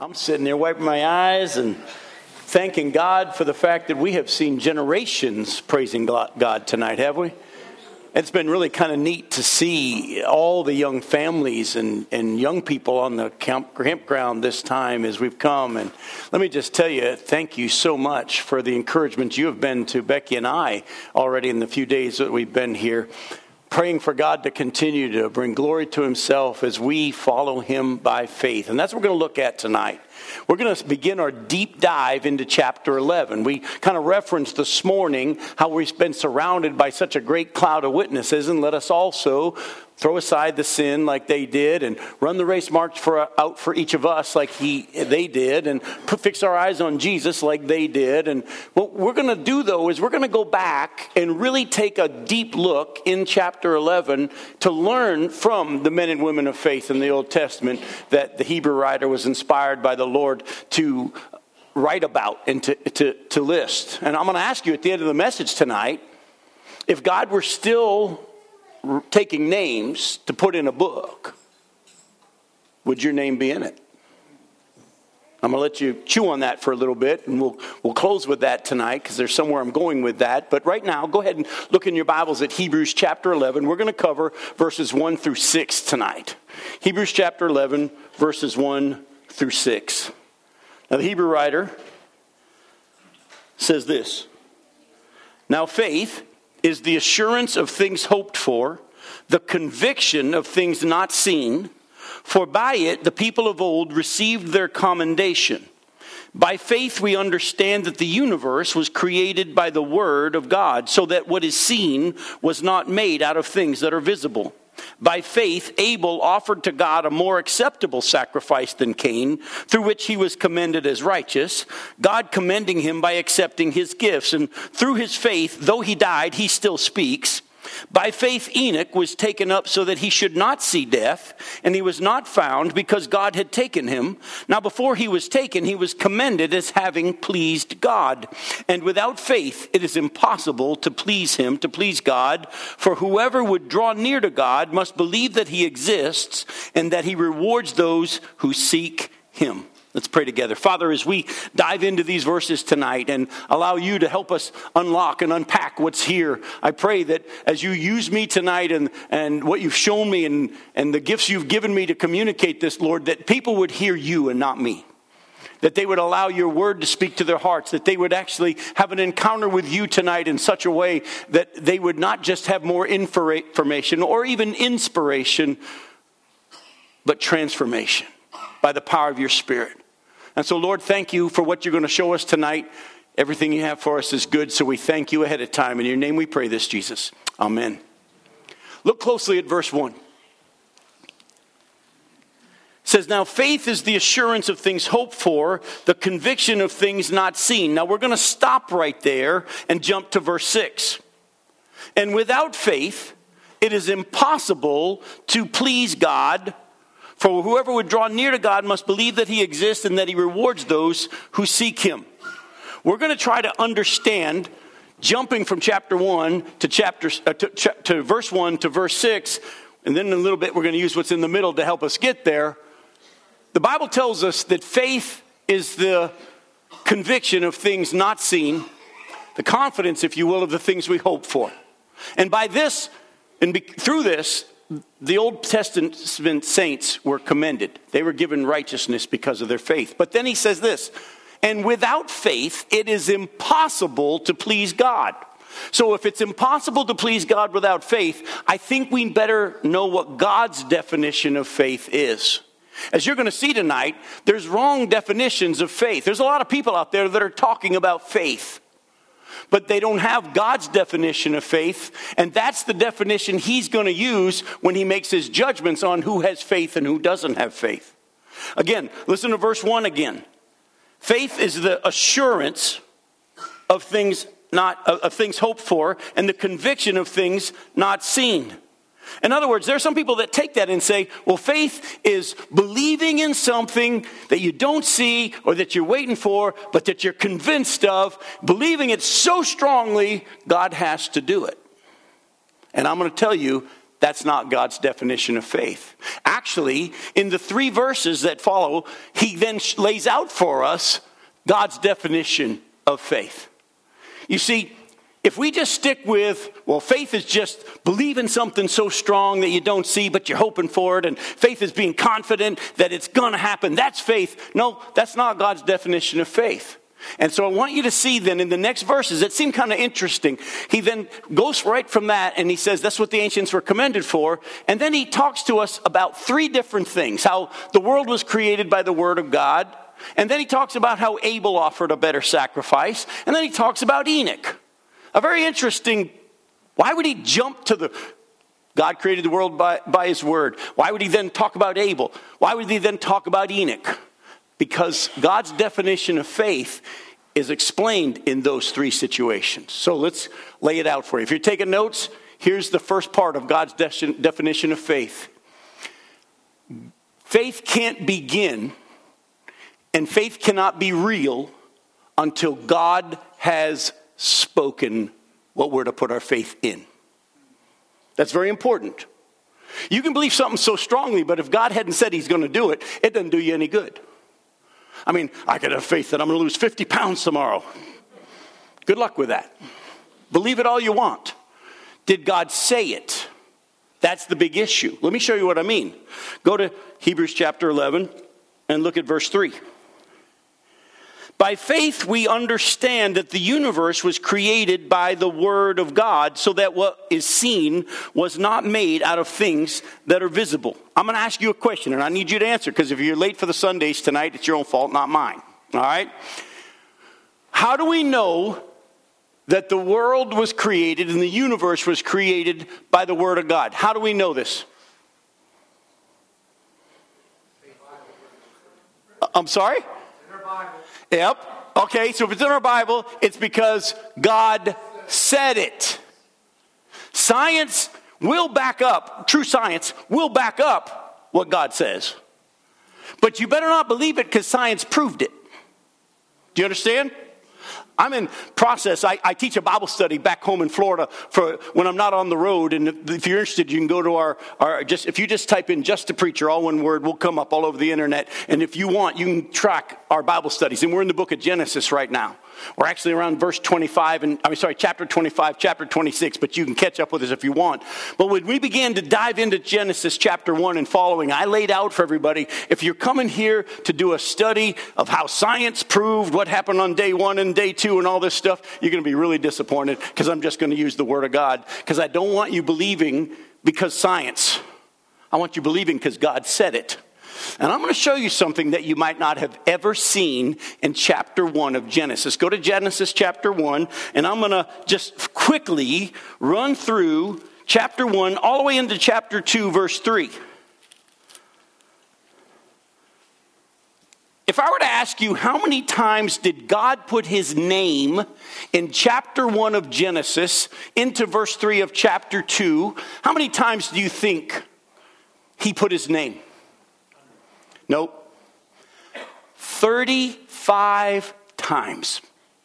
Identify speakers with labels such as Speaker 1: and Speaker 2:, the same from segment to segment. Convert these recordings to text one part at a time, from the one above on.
Speaker 1: I'm sitting there wiping my eyes and thanking God for the fact that we have seen generations praising God tonight, have we? It's been really kind of neat to see all the young families and young people on the campground this time as we've come. And let me just tell you, thank you so much for the encouragement you have been to Becky and I already in the few days that we've been here. Praying for God to continue to bring glory to himself as we follow him by faith. And that's what we're going to look at tonight. We're going to begin our deep dive into chapter 11. We kind of referenced this morning how we've been surrounded by such a great cloud of witnesses, and let us also throw aside the sin like they did and run the race marked out for each of us like they did, and fix our eyes on Jesus like they did. And what we're going to do, though, is we're going to go back and really take a deep look in chapter 11 to learn from the men and women of faith in the Old Testament that the Hebrew writer was inspired by the Lord to write about and to list. And I'm going to ask you at the end of the message tonight, if God were still taking names to put in a book, would your name be in it? I'm going to let you chew on that for a little bit, and we'll close with that tonight because there's somewhere I'm going with that. But right now, go ahead and look in your Bibles at Hebrews chapter 11. We're going to cover verses 1 through 6 tonight. Hebrews chapter 11, verses 1 through 6. Now, the Hebrew writer says this: Now faith is the assurance of things hoped for, the conviction of things not seen. For by it the people of old received their commendation. By faith we understand that the universe was created by the word of God, so that what is seen was not made out of things that are visible. By faith, Abel offered to God a more acceptable sacrifice than Cain, through which he was commended as righteous, God commending him by accepting his gifts. And through his faith, though he died, he still speaks. By faith, Enoch was taken up so that he should not see death, and he was not found because God had taken him. Now before he was taken, he was commended as having pleased God. And without faith, it is impossible to please him, to please God. For whoever would draw near to God must believe that he exists and that he rewards those who seek him. Let's pray together. Father, as we dive into these verses tonight and allow you to help us unlock and unpack what's here, I pray that as you use me tonight and what you've shown me and the gifts you've given me to communicate this, Lord, that people would hear you and not me. That they would allow your word to speak to their hearts. That they would actually have an encounter with you tonight in such a way that they would not just have more information or even inspiration, but transformation by the power of your Spirit. And so, Lord, thank you for what you're going to show us tonight. Everything you have for us is good, so we thank you ahead of time. In your name we pray this, Jesus. Amen. Look closely at verse 1. It says, Now faith is the assurance of things hoped for, the conviction of things not seen. Now we're going to stop right there and jump to verse 6. And without faith, it is impossible to please God. For whoever would draw near to God must believe that he exists and that he rewards those who seek him. We're going to try to understand, jumping from chapter 1 to verse 1 to verse 6, and then in a little bit we're going to use what's in the middle to help us get there. The Bible tells us that faith is the conviction of things not seen, the confidence, if you will, of the things we hope for. And by this, and through this, the Old Testament saints were commended. They were given righteousness because of their faith. But then he says this, and without faith, it is impossible to please God. So if it's impossible to please God without faith, I think we better know what God's definition of faith is. As you're going to see tonight, there's wrong definitions of faith. There's a lot of people out there that are talking about faith, but they don't have God's definition of faith, and that's the definition he's going to use when he makes his judgments on who has faith and who doesn't have faith. Again, listen to verse 1 again. Faith is the assurance of things hoped for and the conviction of things not seen. In other words, there are some people that take that and say, well, faith is believing in something that you don't see or that you're waiting for, but that you're convinced of, believing it so strongly, God has to do it. And I'm going to tell you, That's not God's definition of faith. Actually, in the 3 verses that follow, he then lays out for us God's definition of faith. You see, if we just stick with, well, faith is just believing something so strong that you don't see, but you're hoping for it, and faith is being confident that it's going to happen, that's faith. No, that's not God's definition of faith. And so I want you to see then in the next verses, it seemed kind of interesting. He then goes right from that and he says that's what the ancients were commended for. And then he talks to us about 3 different things. How the world was created by the word of God. And then he talks about how Abel offered a better sacrifice. And then he talks about Enoch. A very interesting, why would he jump to God created the world by his word? Why would he then talk about Abel? Why would he then talk about Enoch? Because God's definition of faith is explained in those 3 situations. So let's lay it out for you. If you're taking notes, here's the first part of God's definition of faith. Faith can't begin and faith cannot be real until God has spoken what we're to put our faith in. That's very important. You can believe something so strongly, but if God hadn't said he's going to do it, it doesn't do you any good. I mean, I could have faith that I'm going to lose 50 pounds tomorrow. Good luck with that. Believe it all you want. Did God say it? That's the big issue. Let me show you what I mean. Go to Hebrews chapter 11 and look at verse 3. By faith we understand that the universe was created by the word of God, so that what is seen was not made out of things that are visible. I'm going to ask you a question, and I need you to answer, because if you're late for the Sundays tonight, it's your own fault, not mine. All right? How do we know that the world was created and the universe was created by the word of God? How do we know this? I'm sorry? Yep. Okay, so if it's in our Bible, it's because God said it. Science will back up, true science will back up what God says. But you better not believe it because science proved it. Do you understand? I'm in process. I teach a Bible study back home in Florida for when I'm not on the road. And if you're interested, you can go to our if you just type in Just a Preacher, all one word, we'll come up all over the internet. And if you want, you can track our Bible studies. And we're in the book of Genesis right now. We're actually around verse 25, chapter 25, chapter 26, but you can catch up with us if you want. But when we began to dive into Genesis chapter 1 and following, I laid out for everybody, if you're coming here to do a study of how science proved what happened on day 1 and day 2 and all this stuff, you're going to be really disappointed because I'm just going to use the word of God, because I don't want you believing because science. I want you believing because God said it. And I'm going to show you something that you might not have ever seen in chapter 1 of Genesis. Go to Genesis chapter 1, and I'm going to just quickly run through chapter 1 all the way into chapter 2, verse 3. If I were to ask you how many times did God put his name in chapter 1 of Genesis into verse 3 of chapter 2, how many times do you think he put his name? Nope. 35 times.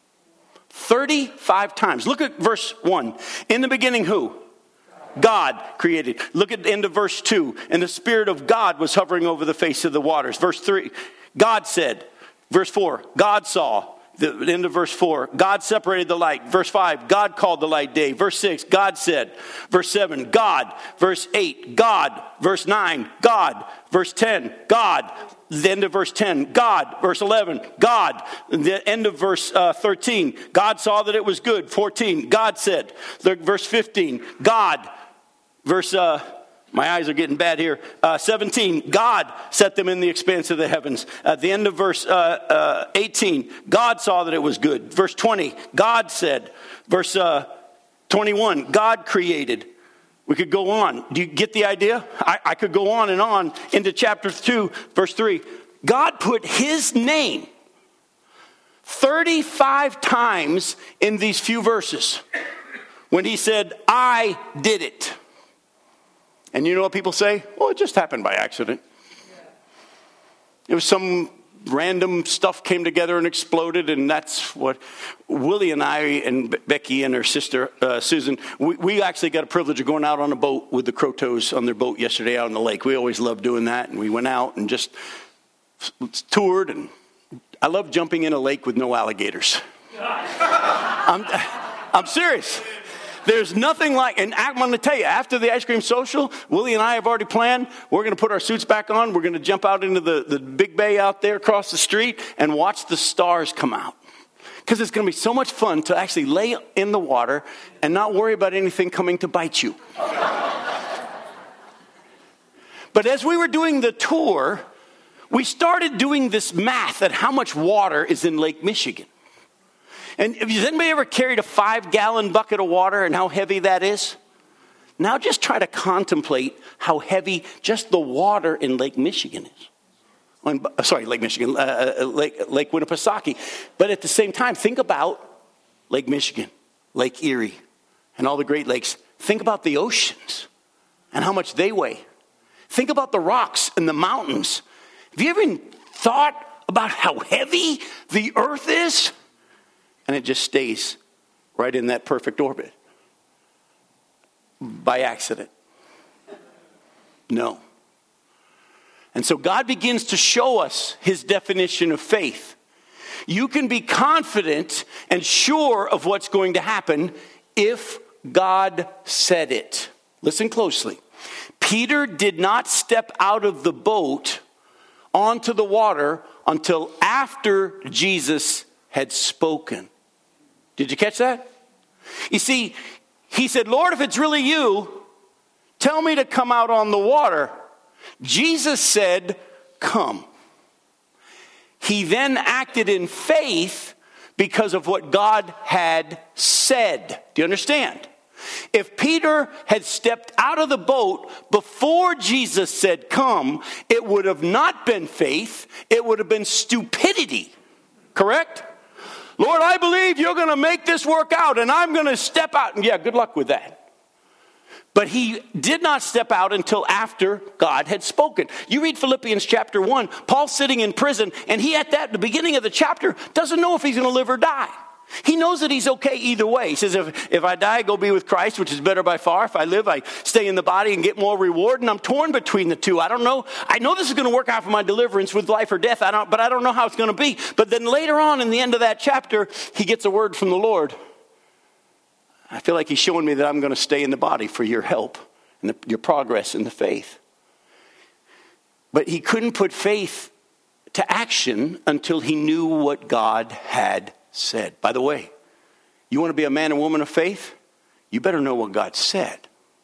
Speaker 1: 35 times. Look at verse 1. In the beginning, who? God created. Look at the end of verse 2. And the Spirit of God was hovering over the face of the waters. Verse 3. God said. Verse 4. God saw. The end of verse 4, God separated the light. Verse 5, God called the light day. Verse 6, God said. Verse 7, God. Verse 8, God. Verse 9, God. Verse 10, God. The end of verse 10, God. Verse 11, God. The end of verse 13, God saw that it was good. 14, God said. Verse 15, God. Verse my eyes are getting bad here. 17, God set them in the expanse of the heavens. At the end of verse 18, God saw that it was good. Verse 20, God said. Verse 21, God created. We could go on. Do you get the idea? I could go on and on into chapter 2, verse 3. God put his name 35 times in these few verses when he said, I did it. And you know what people say? Well, it just happened by accident. It was some random stuff came together and exploded, and that's what Willie and I and Becky and her sister Susan, we actually got a privilege of going out on a boat with the Crotos on their boat yesterday out on the lake. We always love doing that, and we went out and just toured, and I love jumping in a lake with no alligators. I'm serious. There's nothing like, and I'm going to tell you, after the ice cream social, Willie and I have already planned, we're going to put our suits back on, we're going to jump out into the big bay out there across the street and watch the stars come out. Because it's going to be so much fun to actually lay in the water and not worry about anything coming to bite you. But as we were doing the tour, we started doing this math at how much water is in Lake Michigan. And has anybody ever carried a 5-gallon bucket of water and how heavy that is? Now just try to contemplate how heavy just the water in Lake Michigan is. Lake Michigan, Lake Winnipesaukee. But at the same time, think about Lake Michigan, Lake Erie, and all the Great Lakes. Think about the oceans and how much they weigh. Think about the rocks and the mountains. Have you ever thought about how heavy the earth is? And it just stays right in that perfect orbit. By accident. No. And so God begins to show us his definition of faith. You can be confident and sure of what's going to happen if God said it. Listen closely. Peter did not step out of the boat onto the water until after Jesus had spoken. Did you catch that? You see, he said, Lord, if it's really you, tell me to come out on the water. Jesus said, come. He then acted in faith because of what God had said. Do you understand? If Peter had stepped out of the boat before Jesus said, come, it would have not been faith. It would have been stupidity. Correct? Lord, I believe you're going to make this work out, and I'm going to step out. And yeah, good luck with that. But he did not step out until after God had spoken. You read Philippians chapter 1, Paul's sitting in prison, and he at the beginning of the chapter doesn't know if he's going to live or die. He knows that he's okay either way. He says, if I die, I go be with Christ, which is better by far. If I live, I stay in the body and get more reward. And I'm torn between the two. I don't know. I know this is going to work out for my deliverance with life or death. But I don't know how it's going to be. But then later on in the end of that chapter, he gets a word from the Lord. I feel like he's showing me that I'm going to stay in the body for your help and your progress in the faith. But he couldn't put faith to action until he knew what God had said. By the way, you want to be a man and woman of faith? You better know what God said.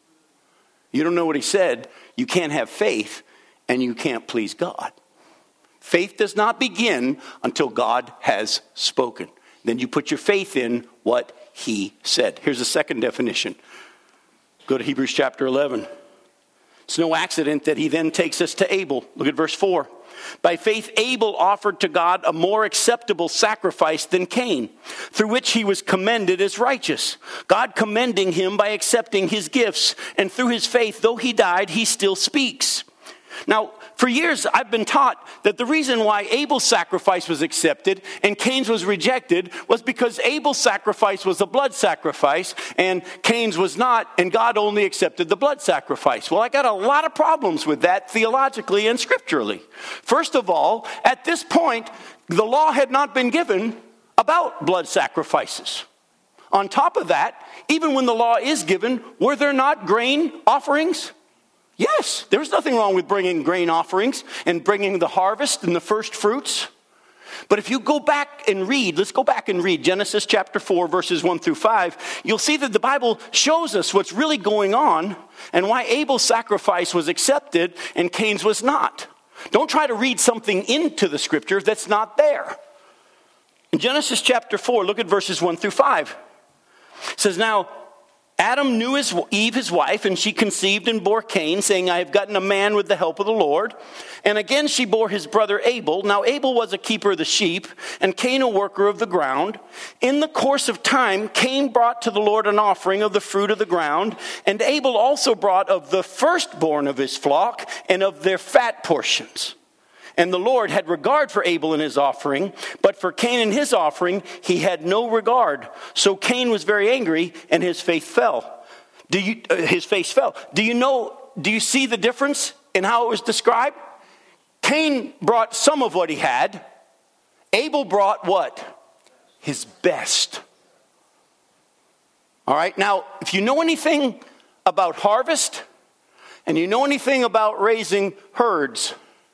Speaker 1: You don't know what he said, you can't have faith and you can't please God. Faith does not begin until God has spoken. Then you put your faith in what he said. Here's the second definition. Go to Hebrews chapter 11. It's no accident that he then takes us to Abel. Look at verse 4. By faith, Abel offered to God a more acceptable sacrifice than Cain, through which he was commended as righteous. God commending him by accepting his gifts. And through his faith, though he died, he still speaks. Now, for years, I've been taught that the reason why Abel's sacrifice was accepted and Cain's was rejected was because Abel's sacrifice was a blood sacrifice and Cain's was not, and God only accepted the blood sacrifice. Well, I got a lot of problems with that theologically and scripturally. First of all, at this point, the law had not been given about blood sacrifices. On top of that, even when the law is given, were there not grain offerings? Yes, there's nothing wrong with bringing grain offerings and bringing the harvest and the first fruits. But if you go back and read, let's go back and read Genesis chapter 4, verses 1 through 5. You'll see that the Bible shows us what's really going on and why Abel's sacrifice was accepted and Cain's was not. Don't try to read something into the scripture that's not there. In Genesis chapter 4, look at verses 1 through 5. It says, now, Adam knew Eve, his wife, and she conceived and bore Cain, saying, I have gotten a man with the help of the Lord. And again she bore his brother Abel. Now Abel was a keeper of the sheep, and Cain a worker of the ground. In the course of time, Cain brought to the Lord an offering of the fruit of the ground, and Abel also brought of the firstborn of his flock and of their fat portions. And the Lord had regard for Abel and his offering, but for Cain and his offering, he had no regard. So Cain was very angry, and his face fell. Do you see the difference in how it was described? Cain brought some of what he had. Abel brought what? His best. All right, now, if you know anything about harvest, and you know anything about raising herds,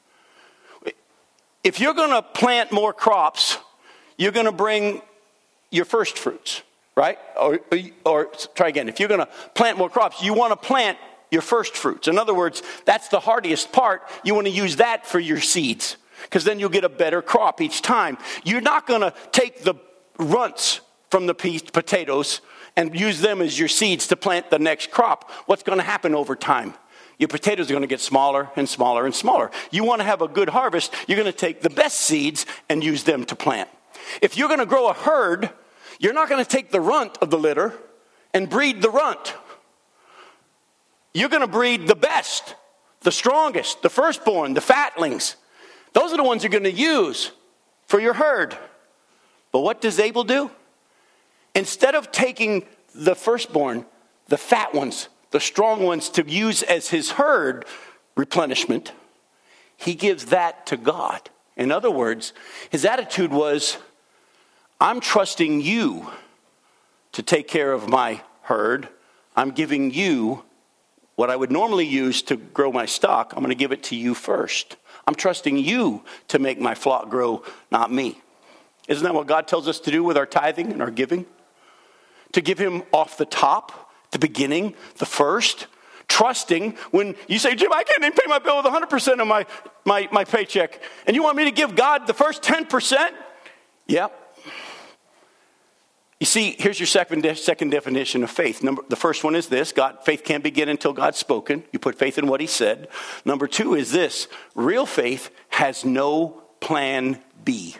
Speaker 1: if you're going to plant more crops, you're going to bring your first fruits, right? Or try again. If you're going to plant more crops, you want to plant your first fruits. In other words, that's the hardiest part. You want to use that for your seeds, because then you'll get a better crop each time. You're not going to take the runts from the potatoes and use them as your seeds to plant the next crop. What's going to happen over time? Your potatoes are going to get smaller and smaller and smaller. You want to have a good harvest, you're going to take the best seeds and use them to plant. If you're going to grow a herd, you're not going to take the runt of the litter and breed the runt. You're going to breed the best, the strongest, the firstborn, the fatlings. Those are the ones you're going to use for your herd. But what does Abel do? Instead of taking the firstborn, the fat ones, the strong ones to use as his herd replenishment, he gives that to God. In other words, his attitude was, I'm trusting you to take care of my herd. I'm giving you what I would normally use to grow my stock. I'm going to give it to you first. I'm trusting you to make my flock grow, not me. Isn't that what God tells us to do with our tithing and our giving? To give him off the top, the beginning, the first, trusting. When you say, Jim, I can't even pay my bill with 100% of my paycheck, and you want me to give God the first 10%? Yep. You see, here's your second definition of faith. The first one is this: faith can't begin until God's spoken. You put faith in what he said. Number two is this: real faith has no plan B.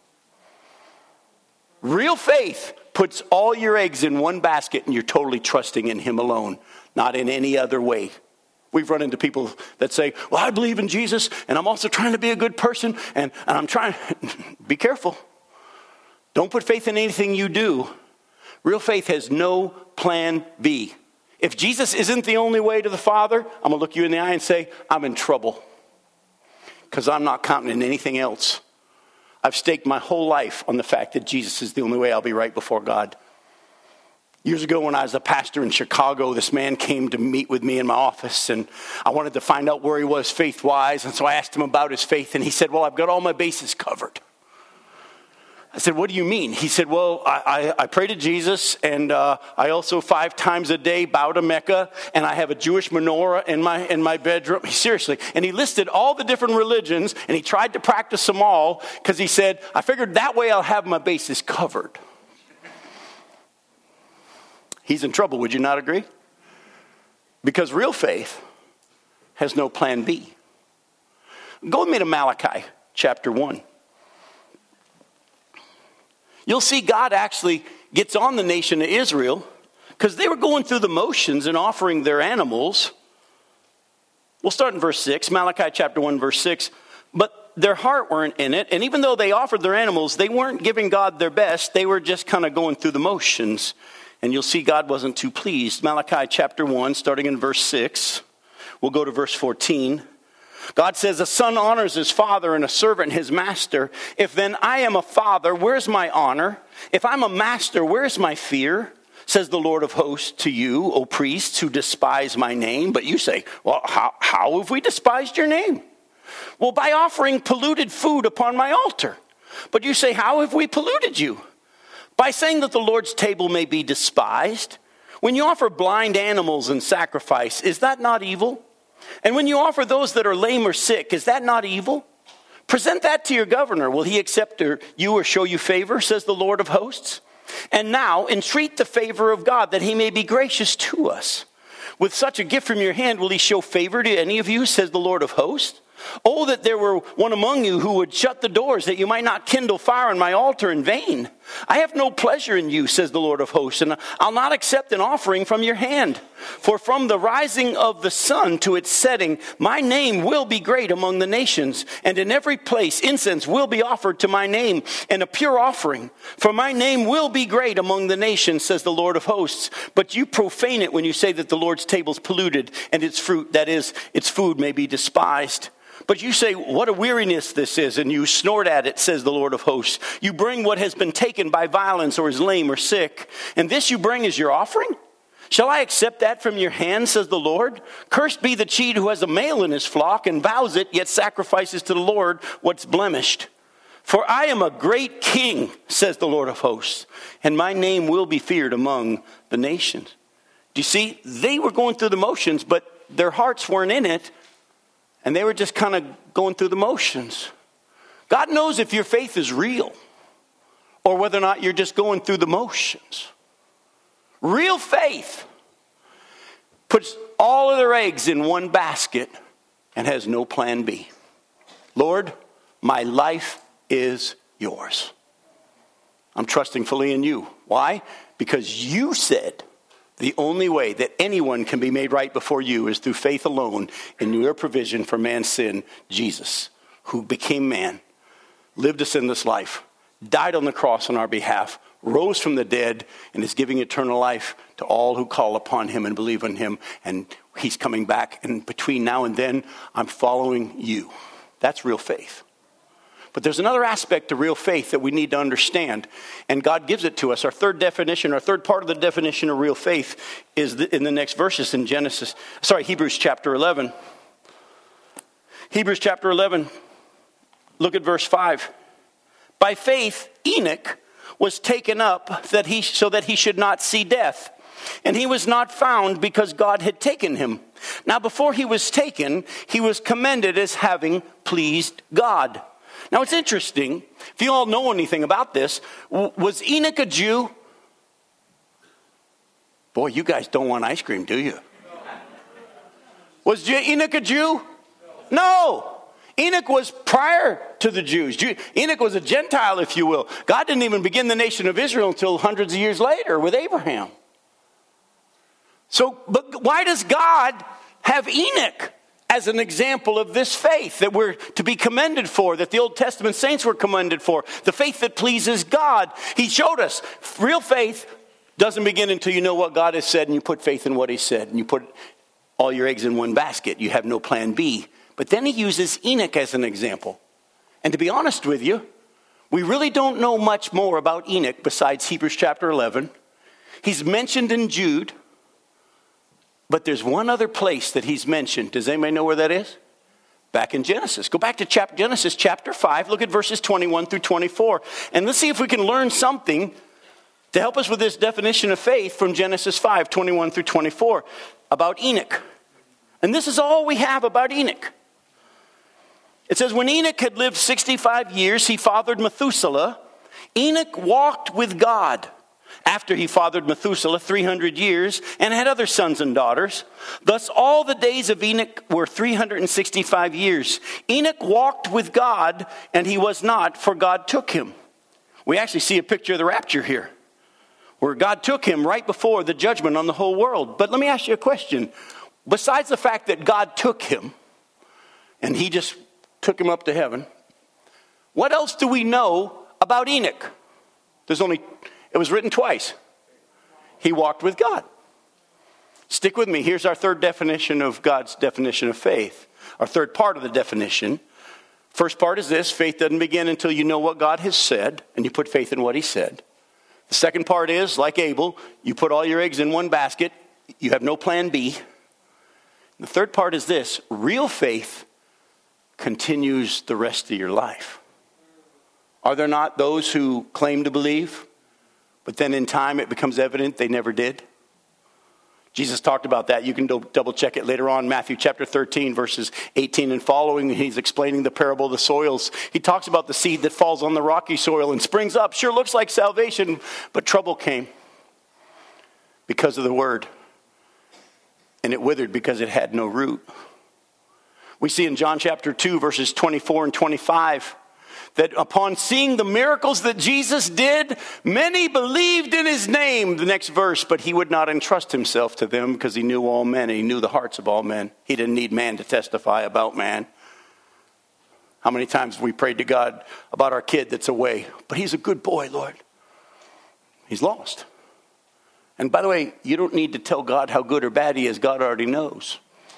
Speaker 1: Real faith puts all your eggs in one basket, and you're totally trusting in him alone, not in any other way. We've run into people that say, well, I believe in Jesus, and I'm also trying to be a good person, and I'm trying. Be careful. Don't put faith in anything you do. Real faith has no plan B. If Jesus isn't the only way to the Father, I'm going to look you in the eye and say, I'm in trouble, because I'm not counting in anything else. I've staked my whole life on the fact that Jesus is the only way I'll be right before God. Years ago, when I was a pastor in Chicago, this man came to meet with me in my office, and I wanted to find out where he was faith-wise, and so I asked him about his faith, and he said, well, I've got all my bases covered. I said, what do you mean? He said, well, I pray to Jesus, and I also 5 times a day bow to Mecca, and I have a Jewish menorah in my bedroom. Seriously. And he listed all the different religions, and he tried to practice them all, because he said, I figured that way I'll have my bases covered. He's in trouble, would you not agree? Because real faith has no plan B. Go with me to Malachi chapter 1. You'll see God actually gets on the nation of Israel, because they were going through the motions and offering their animals. We'll start in verse 6, Malachi chapter 1, verse 6. But their heart weren't in it, and even though they offered their animals, they weren't giving God their best. They were just kind of going through the motions. And you'll see God wasn't too pleased. Malachi chapter 1, starting in verse 6. We'll go to verse 14. God says, a son honors his father and a servant his master. If then I am a father, where's my honor? If I'm a master, where's my fear? Says the Lord of hosts to you, O priests who despise my name. But you say, well, how have we despised your name? Well, by offering polluted food upon my altar. But you say, how have we polluted you? By saying that the Lord's table may be despised. When you offer blind animals in sacrifice, is that not evil? And when you offer those that are lame or sick, is that not evil? Present that to your governor. Will he accept you or show you favor, says the Lord of hosts? And now entreat the favor of God, that he may be gracious to us. With such a gift from your hand, will he show favor to any of you, says the Lord of hosts? Oh, that there were one among you who would shut the doors, that you might not kindle fire on my altar in vain. I have no pleasure in you, says the Lord of hosts, and I'll not accept an offering from your hand. For from the rising of the sun to its setting, my name will be great among the nations, and in every place incense will be offered to my name, and a pure offering. For my name will be great among the nations, says the Lord of hosts. But you profane it when you say that the Lord's table is polluted, and its fruit, that is, its food, may be despised. But you say, what a weariness this is, and you snort at it, says the Lord of hosts. You bring what has been taken by violence or is lame or sick, and this you bring as your offering? Shall I accept that from your hand, says the Lord? Cursed be the cheat who has a male in his flock and vows it, yet sacrifices to the Lord what's blemished. For I am a great king, says the Lord of hosts, and my name will be feared among the nations. Do you see? They were going through the motions, but their hearts weren't in it. And they were just kind of going through the motions. God knows if your faith is real or whether or not you're just going through the motions. Real faith puts all of their eggs in one basket and has no plan B. Lord, my life is yours. I'm trusting fully in you. Why? Because you said the only way that anyone can be made right before you is through faith alone in your provision for man's sin, Jesus, who became man, lived a sinless life, died on the cross on our behalf, rose from the dead, and is giving eternal life to all who call upon him and believe in him. And he's coming back. And between now and then, I'm following you. That's real faith. But there's another aspect to real faith that we need to understand. And God gives it to us. Our third part of the definition of real faith is in the next verses in Hebrews chapter 11. Hebrews chapter 11, look at verse 5. By faith, Enoch was taken up so that he should not see death. And he was not found because God had taken him. Now before he was taken, he was commended as having pleased God. Now it's interesting, if you all know anything about this, was Enoch a Jew? Boy, you guys don't want ice cream, do you? Was Enoch a Jew? No. Enoch was prior to the Jews. Enoch was a Gentile, if you will. God didn't even begin the nation of Israel until hundreds of years later with Abraham. But why does God have Enoch as an example of this faith that we're to be commended for, that the Old Testament saints were commended for, the faith that pleases God? He showed us real faith doesn't begin until you know what God has said and you put faith in what he said and you put all your eggs in one basket. You have no plan B. But then he uses Enoch as an example. And to be honest with you, we really don't know much more about Enoch besides Hebrews chapter 11. He's mentioned in Jude. But there's one other place that he's mentioned. Does anybody know where that is? Back in Genesis. Go back to Genesis chapter 5. Look at verses 21 through 24. And let's see if we can learn something to help us with this definition of faith from Genesis 5, 21 through 24 about Enoch. And this is all we have about Enoch. It says, when Enoch had lived 65 years, he fathered Methuselah. Enoch walked with God after he fathered Methuselah 300 years and had other sons and daughters. Thus all the days of Enoch were 365 years. Enoch walked with God, and he was not, for God took him. We actually see a picture of the rapture here, where God took him right before the judgment on the whole world. But let me ask you a question. Besides the fact that God took him, and he just took him up to heaven, what else do we know about Enoch? It was written twice. He walked with God. Stick with me. Here's our third definition of God's definition of faith. Our third part of the definition. First part is this: faith doesn't begin until you know what God has said and you put faith in what he said. The second part is, like Abel, you put all your eggs in one basket. You have no plan B. The third part is this: real faith continues the rest of your life. Are there not those who claim to believe, but then in time it becomes evident they never did? Jesus talked about that. You can double check it later on. Matthew chapter 13, verses 18 and following. He's explaining the parable of the soils. He talks about the seed that falls on the rocky soil and springs up. Sure looks like salvation, but trouble came because of the word. And it withered because it had no root. We see in John chapter 2, verses 24 and 25, that upon seeing the miracles that Jesus did, many believed in his name. The next verse, but he would not entrust himself to them because he knew all men. He knew the hearts of all men. He didn't need man to testify about man. How many times have we prayed to God about our kid that's away? But he's a good boy, Lord. He's lost. And by the way, you don't need to tell God how good or bad he is. God already knows.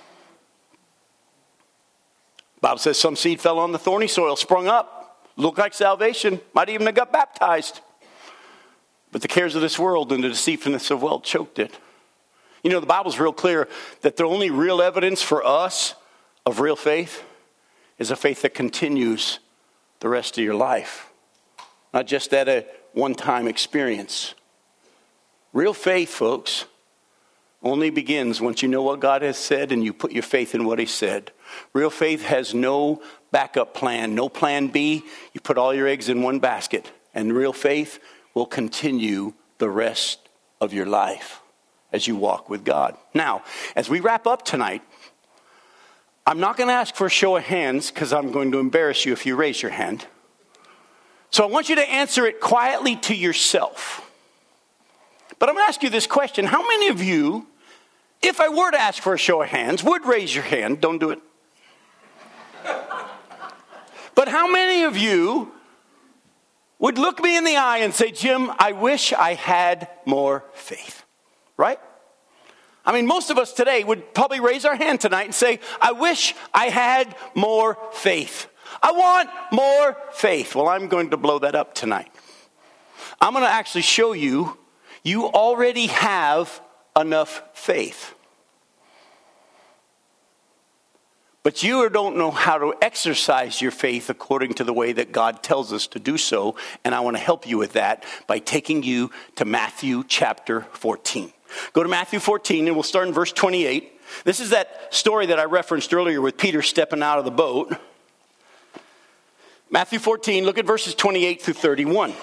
Speaker 1: The Bible says some seed fell on the thorny soil, sprung up, looked like salvation, might even have got baptized. But the cares of this world and the deceitfulness of wealth choked it. You know, the Bible's real clear that the only real evidence for us of real faith is a faith that continues the rest of your life. Not just at a one-time experience. Real faith, folks, only begins once you know what God has said and you put your faith in what he said. Real faith has no backup plan, no plan B. You put all your eggs in one basket. And real faith will continue the rest of your life as you walk with God. Now, as we wrap up tonight, I'm not going to ask for a show of hands because I'm going to embarrass you if you raise your hand. So I want you to answer it quietly to yourself. But I'm going to ask you this question. How many of you, if I were to ask for a show of hands, would raise your hand? Don't do it. But how many of you would look me in the eye and say, Jim, I wish I had more faith? Right? I mean, most of us today would probably raise our hand tonight and say, I wish I had more faith. I want more faith. Well, I'm going to blow that up tonight. I'm going to actually show you, you already have enough faith. But you don't know how to exercise your faith according to the way that God tells us to do so. And I want to help you with that by taking you to Matthew chapter 14. Go to Matthew 14 and we'll start in verse 28. This is that story that I referenced earlier with Peter stepping out of the boat. Matthew 14, look at verses 28 through 31.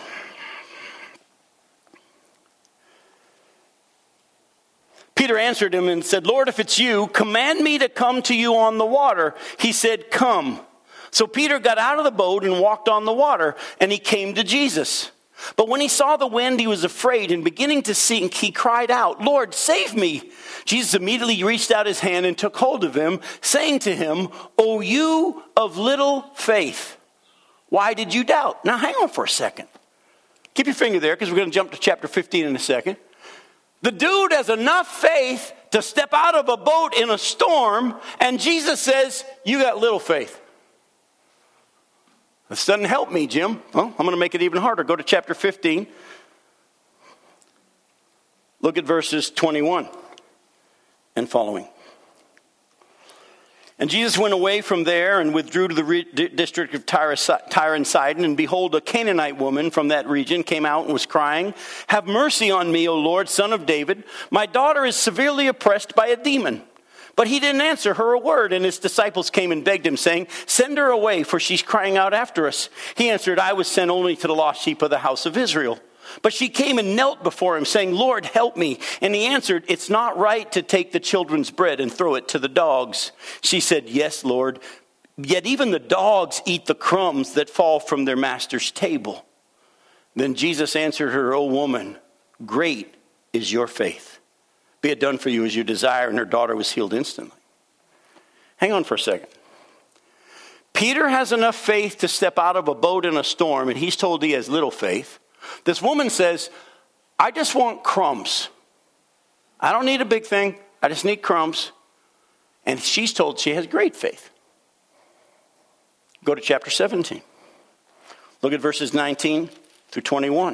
Speaker 1: Peter answered him and said, Lord, if it's you, command me to come to you on the water. He said, come. So Peter got out of the boat and walked on the water, and he came to Jesus. But when he saw the wind, he was afraid, and beginning to sink, he cried out, Lord, save me. Jesus immediately reached out his hand and took hold of him, saying to him, O you of little faith, why did you doubt? Now hang on for a second. Keep your finger there, because we're going to jump to chapter 15 in a second. The dude has enough faith to step out of a boat in a storm, and Jesus says, you got little faith. This doesn't help me, Jim. Well, I'm going to make it even harder. Go to chapter 15. Look at verses 21 and following. And Jesus went away from there and withdrew to the district of Tyre and Sidon. And behold, a Canaanite woman from that region came out and was crying, have mercy on me, O Lord, son of David. My daughter is severely oppressed by a demon. But he didn't answer her a word. And his disciples came and begged him, saying, send her away, for she's crying out after us. He answered, I was sent only to the lost sheep of the house of Israel. But she came and knelt before him, saying, Lord, help me. And he answered, it's not right to take the children's bread and throw it to the dogs. She said, yes, Lord. Yet even the dogs eat the crumbs that fall from their master's table. Then Jesus answered her, O woman, great is your faith. Be it done for you as you desire. And her daughter was healed instantly. Hang on for a second. Peter has enough faith to step out of a boat in a storm, and he's told he has little faith. This woman says, I just want crumbs. I don't need a big thing. I just need crumbs. And she's told she has great faith. Go to chapter 17. Look at verses 19 through 21.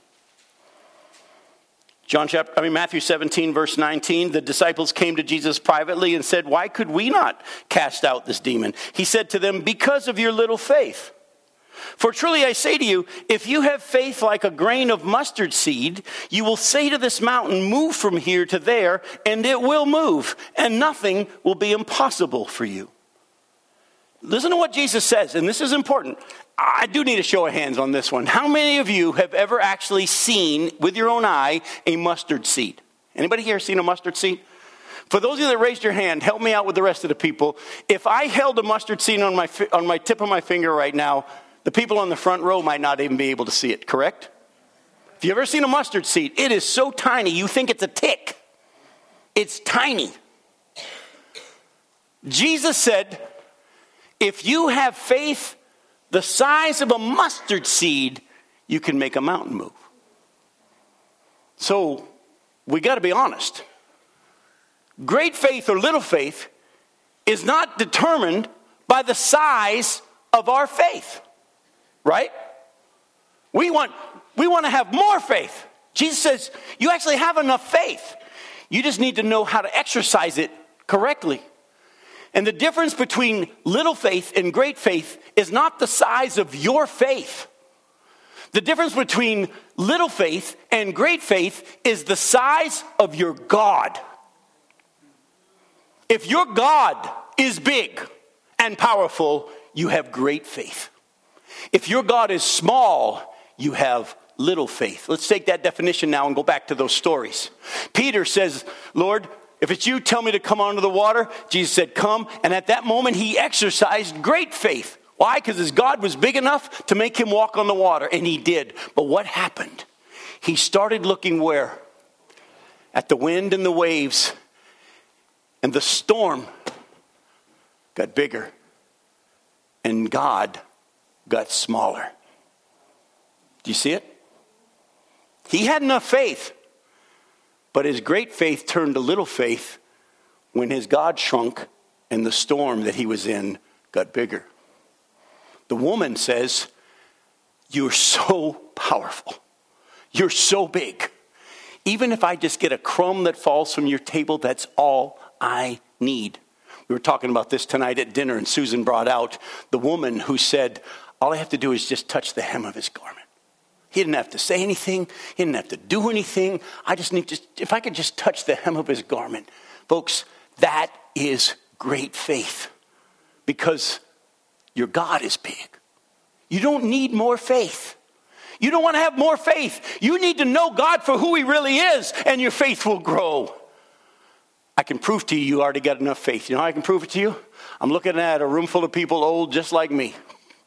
Speaker 1: Matthew 17, verse 19, the disciples came to Jesus privately and said, why could we not cast out this demon? He said to them, because of your little faith. For truly I say to you, if you have faith like a grain of mustard seed, you will say to this mountain, move from here to there, and it will move, and nothing will be impossible for you. Listen to what Jesus says, and this is important. I do need a show of hands on this one. How many of you have ever actually seen, with your own eye, a mustard seed? Anybody here seen a mustard seed? For those of you that raised your hand, help me out with the rest of the people. If I held a mustard seed on my tip of my finger right now, The people on the front row might not even be able to see it, correct? If you've ever seen a mustard seed, it is so tiny you think it's a tick. It's tiny. Jesus said, if you have faith the size of a mustard seed, you can make a mountain move. So we got to be honest. Great faith or little faith is not determined by the size of our faith, right? We want to have more faith. Jesus says you actually have enough faith. You just need to know how to exercise it correctly. And the difference between little faith and great faith is not the size of your faith. The difference between little faith and great faith is the size of your God. If your God is big and powerful, you have great faith. If your God is small, you have little faith. Let's take that definition now and go back to those stories. Peter says, Lord, if it's you, tell me to come onto the water. Jesus said, come. And at that moment, he exercised great faith. Why? Because his God was big enough to make him walk on the water. And he did. But what happened? He started looking where? At the wind and the waves. And the storm got bigger. And God got smaller. Do you see it? He had enough faith. But his great faith turned to little faith when his God shrunk and the storm that he was in got bigger. The woman says, you're so powerful. You're so big. Even if I just get a crumb that falls from your table, that's all I need. We were talking about this tonight at dinner, and Susan brought out the woman who said, all I have to do is just touch the hem of his garment. He didn't have to say anything. He didn't have to do anything. I just need to, if I could just touch the hem of his garment. Folks, that is great faith. Because your God is big. You don't need more faith. You don't want to have more faith. You need to know God for who he really is, and your faith will grow. I can prove to you, you already got enough faith. You know how I can prove it to you? I'm looking at a room full of people old just like me.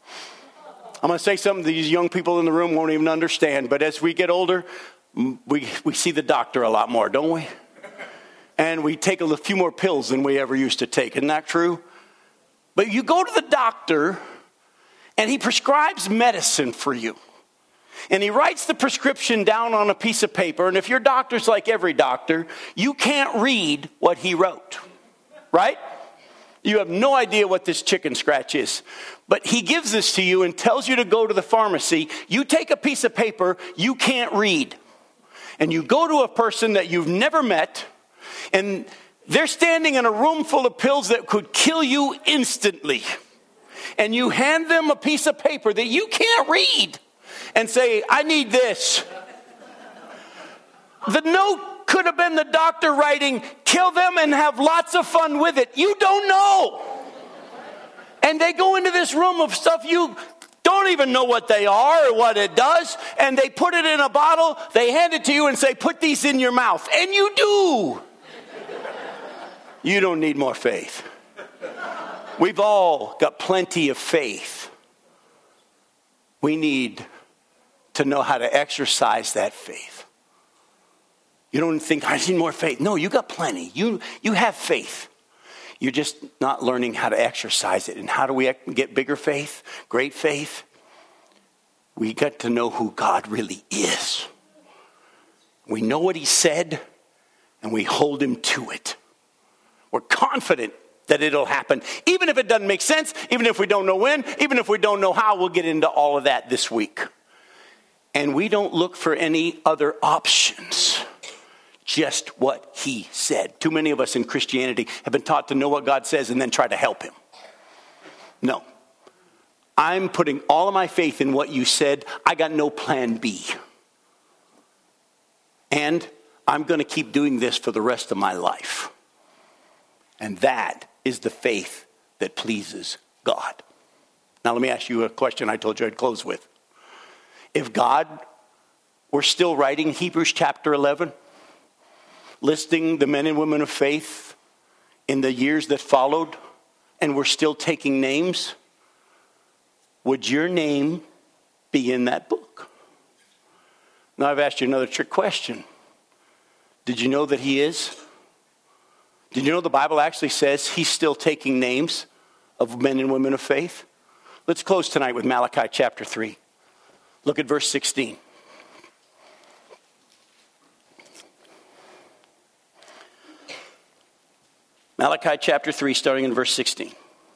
Speaker 1: I'm going to say something these young people in the room won't even understand. But as we get older, we see the doctor a lot more, don't we? And we take a few more pills than we ever used to take. Isn't that true? But you go to the doctor, and he prescribes medicine for you. And he writes the prescription down on a piece of paper. And if your doctor's like every doctor, you can't read what he wrote. Right? You have no idea what this chicken scratch is. But he gives this to you and tells you to go to the pharmacy. You take a piece of paper you can't read. And you go to a person that you've never met. And they're standing in a room full of pills that could kill you instantly. And you hand them a piece of paper that you can't read. And say, I need this. The note could have been the doctor writing, kill them and have lots of fun with it. You don't know. And they go into this room of stuff you don't even know what they are or what it does. And they put it in a bottle. They hand it to you and say, put these in your mouth. And you do. You don't need more faith. We've all got plenty of faith. We need to know how to exercise that faith. You don't think, I need more faith. No, you got plenty. You have faith. You're just not learning how to exercise it. And how do we get bigger faith, great faith? We got to know who God really is. We know what he said, and we hold him to it. We're confident that it'll happen. Even if it doesn't make sense, even if we don't know when, even if we don't know how, we'll get into all of that this week. And we don't look for any other options. Just what he said. Too many of us in Christianity have been taught to know what God says and then try to help him. No. I'm putting all of my faith in what you said. I got no plan B. And I'm going to keep doing this for the rest of my life. And that is the faith that pleases God. Now let me ask you a question I told you I'd close with. If God were still writing Hebrews chapter 11, listing the men and women of faith in the years that followed, and we're still taking names, would your name be in that book? Now I've asked you another trick question. Did you know that he is? Did you know the Bible actually says he's still taking names of men and women of faith? Let's close tonight with Malachi chapter 3. Look at verse 16. Malachi chapter 3, starting in verse 16.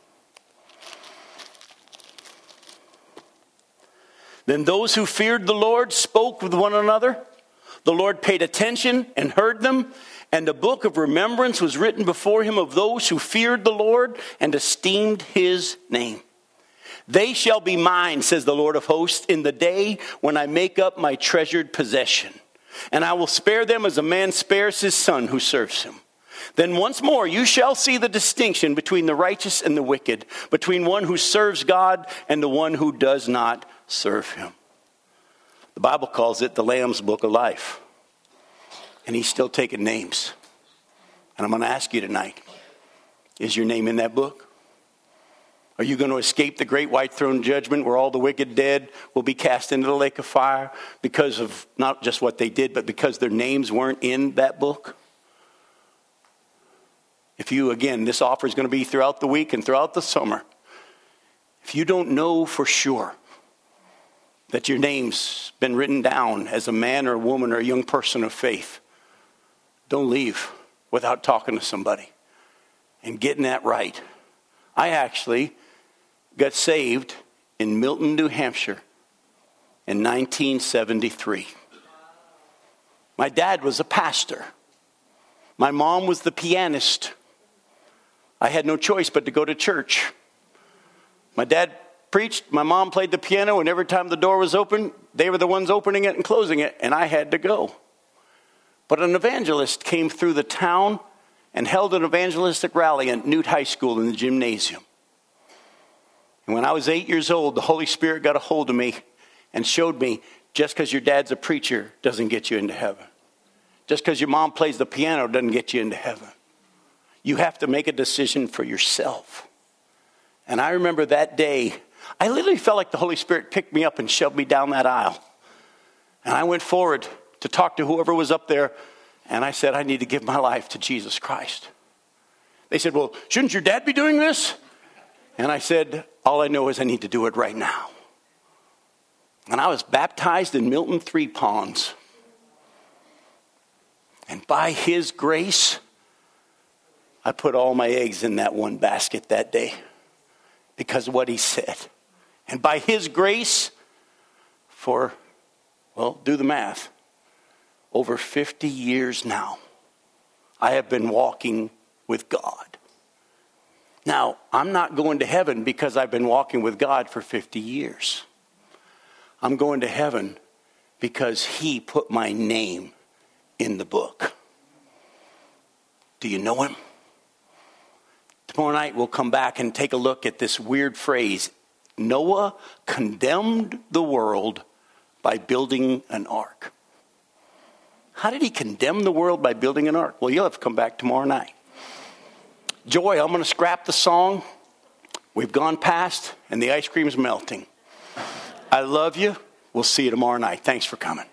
Speaker 1: Then those who feared the Lord spoke with one another. The Lord paid attention and heard them. And a book of remembrance was written before him of those who feared the Lord and esteemed his name. They shall be mine, says the Lord of hosts, in the day when I make up my treasured possession. And I will spare them as a man spares his son who serves him. Then once more you shall see the distinction between the righteous and the wicked, between one who serves God and the one who does not serve him. The Bible calls it the Lamb's Book of Life. And he's still taking names. And I'm going to ask you tonight, is your name in that book? Are you going to escape the great white throne judgment where all the wicked dead will be cast into the lake of fire because of not just what they did, but because their names weren't in that book? If you, again, this offer is going to be throughout the week and throughout the summer. If you don't know for sure that your name's been written down as a man or a woman or a young person of faith, don't leave without talking to somebody and getting that right. I actually got saved in Milton, New Hampshire in 1973. My dad was a pastor. My mom was the pianist. I had no choice but to go to church. My dad preached, my mom played the piano, and every time the door was open, they were the ones opening it and closing it, and I had to go. But an evangelist came through the town and held an evangelistic rally at Newt High School in the gymnasium. And when I was 8 years old, the Holy Spirit got a hold of me and showed me, just because your dad's a preacher doesn't get you into heaven. Just because your mom plays the piano doesn't get you into heaven. You have to make a decision for yourself. And I remember that day, I literally felt like the Holy Spirit picked me up and shoved me down that aisle. And I went forward to talk to whoever was up there, and I said, I need to give my life to Jesus Christ. They said, well, shouldn't your dad be doing this? And I said, all I know is I need to do it right now. And I was baptized in Milton Three Ponds. And by his grace, I put all my eggs in that one basket that day because of what he said. And by his grace, for, well, do the math, over 50 years now, I have been walking with God. Now, I'm not going to heaven because I've been walking with God for 50 years. I'm going to heaven because he put my name in the book. Do you know him? Tomorrow night we'll come back and take a look at this weird phrase. Noah condemned the world by building an ark. How did he condemn the world by building an ark? Well, you'll have to come back tomorrow night. Joy, I'm going to scrap the song. We've gone past and the ice cream's melting. I love you. We'll see you tomorrow night. Thanks for coming.